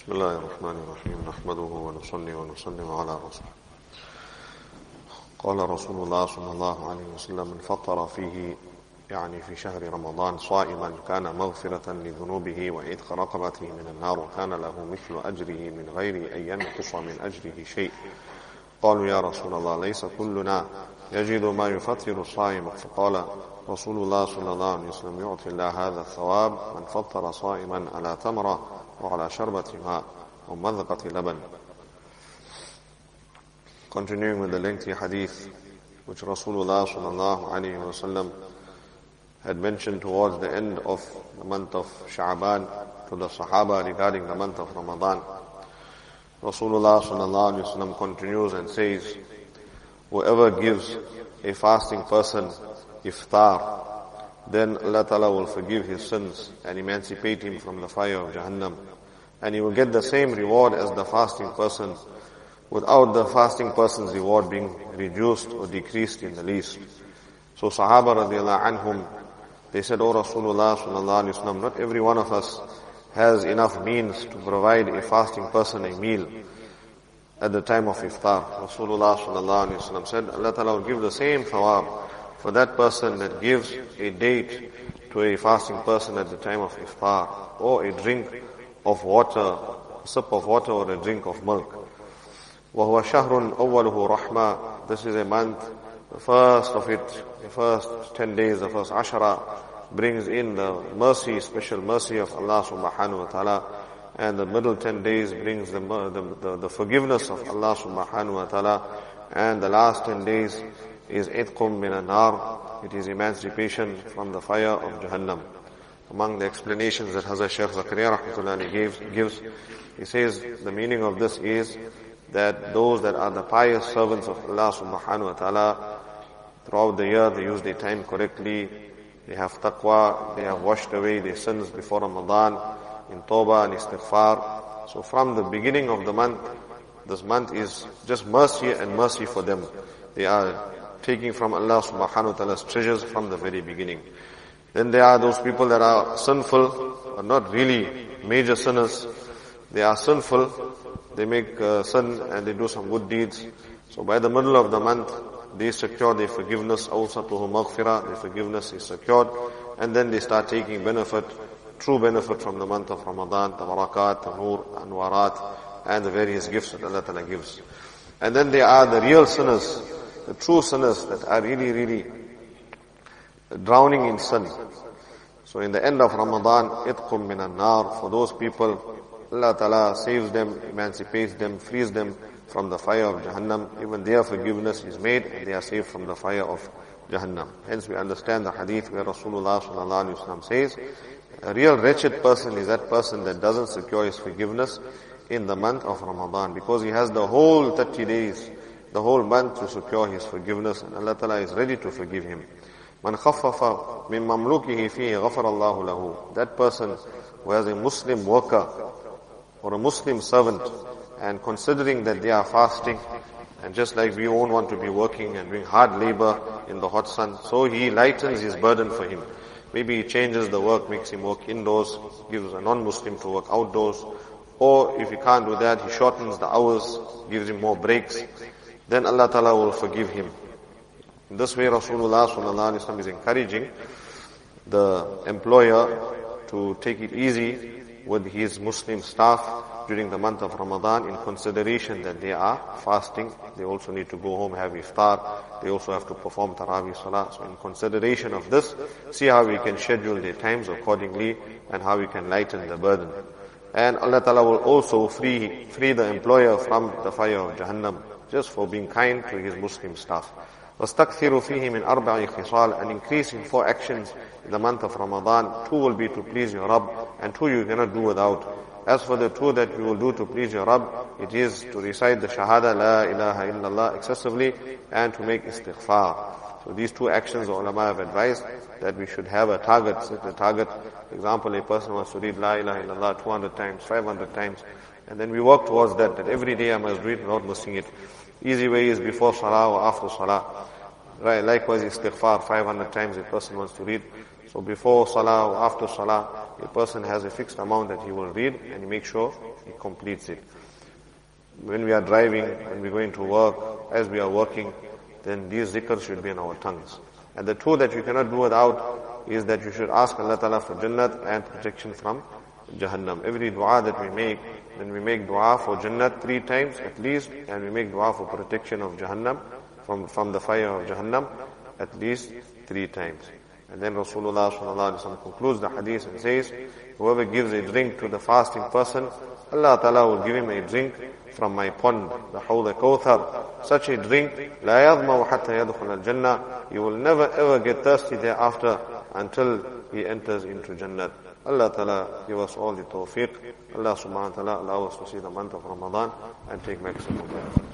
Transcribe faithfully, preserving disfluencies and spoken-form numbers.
بسم الله الرحمن الرحيم نحمده ونصلي ونسلم على رسوله. قال رسول الله صلى الله عليه وسلم من فطر فيه يعني في شهر رمضان صائما كان مغفرة لذنوبه وعتق رقبته من النار وكان له مثل أجره من غير أن ينقص من أجره شيء. قالوا يا رسول الله ليس كلنا يجد ما يفطر الصائم؟ فقال رسول الله صلى الله عليه وسلم يعطي الله هذا الثواب من فطر صائما على تمرة وعلى شربة ماء ومذقة لبن. Continuing with the lengthy hadith which Rasulullah sallallahu alayhi wa sallam had mentioned towards the end of the month of Sha'ban to the Sahaba regarding the month of Ramadan. Rasulullah sallallahu alayhi wa sallam continues and says, whoever gives a fasting person iftar, then Allah Ta'ala will forgive his sins and emancipate him from the fire of Jahannam. And he will get the same reward as the fasting person, without the fasting person's reward being reduced or decreased in the least. So Sahaba radiallahu anhum, they said, O Rasulullah sallallahu alayhi wa sallam, not every one of us has enough means to provide a fasting person a meal at the time of iftar. Rasulullah sallallahu alayhi wa sallam said, Allah Ta'ala will give the same thawab for that person that gives a date to a fasting person at the time of iftar, or a drink of water, a sip of water or a drink of milk. وَهُوَ شَهْرٌ أَوَّلُهُ رَحْمَةٌ. This is a month, the first of it, the first ten days, the first ashara, brings in the mercy, special mercy of Allah subhanahu wa ta'ala, and the middle ten days brings the, the, the, the forgiveness of Allah subhanahu wa ta'ala, and the last ten days is itqum min an-nar, it is emancipation from the fire of Jahannam. Among the explanations that Hazrat Shaykh Zakaria rahmatullahi gives, gives, he says the meaning of this is that those that are the pious servants of Allah subhanahu wa ta'ala, throughout the year they use their time correctly, they have taqwa, they have washed away their sins before Ramadan, in tawbah and istighfar. So from the beginning of the month, this month is just mercy and mercy for them. They are taking from Allah subhanahu wa ta'ala's treasures from the very beginning. Then there are those people that are sinful, but not really major sinners. They are sinful, they make uh, sin and they do some good deeds. So by the middle of the month, they secure their forgiveness, awsatuhu maghfirah, their forgiveness is secured, and then they start taking benefit, true benefit from the month of Ramadan, the barakat, the nur, anwarat, and the various gifts that Allah Ta'ala gives. And then there are the real sinners, the true sinners that are really, really drowning in sin. So in the end of Ramadan, itqum min an-nar, for those people, Allah Ta'ala saves them, emancipates them, frees them from the fire of Jahannam. Even their forgiveness is made and they are saved from the fire of Jahannam. Hence we understand the hadith where Rasulullah sallallahu alaihi wasallam says, a real wretched person is that person that doesn't secure his forgiveness in the month of Ramadan, because he has the whole thirty days, the whole month to secure his forgiveness, and Allah Ta'ala is ready to forgive him. Man khaffafa min mamlukihi fihi ghafara Allahu lahu. That person who has a Muslim worker or a Muslim servant, and considering that they are fasting, and just like we won't want to be working and doing hard labor in the hot sun, so he lightens his burden for him. Maybe he changes the work, makes him work indoors, gives a non-Muslim to work outdoors, or if he can't do that, he shortens the hours, gives him more breaks, then Allah Ta'ala will forgive him. In this way, Rasulullah sallallahu alaihi wasallam is encouraging the employer to take it easy with his Muslim staff during the month of Ramadan, in consideration that they are fasting. They also need to go home, have iftar. They also have to perform Taraweeh Salah. So in consideration of this, see how we can schedule their times accordingly and how we can lighten the burden. And Allah Ta'ala will also free, free the employer from the fire of Jahannam, just for being kind to his Muslim staff. وَاسْتَكْثِرُوا فِيهِ مِنْ أَرْبَعِ خِصَالٍ. And increase in four actions in the month of Ramadan. Two will be to please your Rabb, and two you cannot do without. As for the two that you will do to please your Rabb, it is to recite the Shahada, La ilaha illallah, excessively, and to make istighfar. So these two actions, the ulama have advised that we should have a target, set a target. For example, a person wants to read La ilaha illallah two hundred times, five hundred times, and then we work towards that, that every day I must read without missing it. Easy way is before Salah or after Salah. Right, likewise istighfar, five hundred times a person wants to read. So before Salah or after Salah, a person has a fixed amount that he will read and he makes sure he completes it. When we are driving, when we're going to work, as we are working, then these zikrs should be in our tongues. And the two that you cannot do without is that you should ask Allah Ta'ala for Jannat and protection from Jahannam. Every dua that we make, then we make dua for Jannat three times at least, and we make dua for protection of Jahannam, from, from the fire of Jahannam, at least three times. And then Rasulullah Sallallahu Alaihi Wasallam concludes the hadith and says, whoever gives a drink to the fasting person, Allah Ta'ala will give him a drink from my pond, the Hawd Kawthar. Such a drink, لا يظمأ حتى يدخل الجنة. You will never ever get thirsty thereafter until he enters into Jannat. Allah Ta'ala give us all the tawfiq. Allah Subhanahu wa Ta'ala allow us to see the month of Ramadan and take maximum benefit.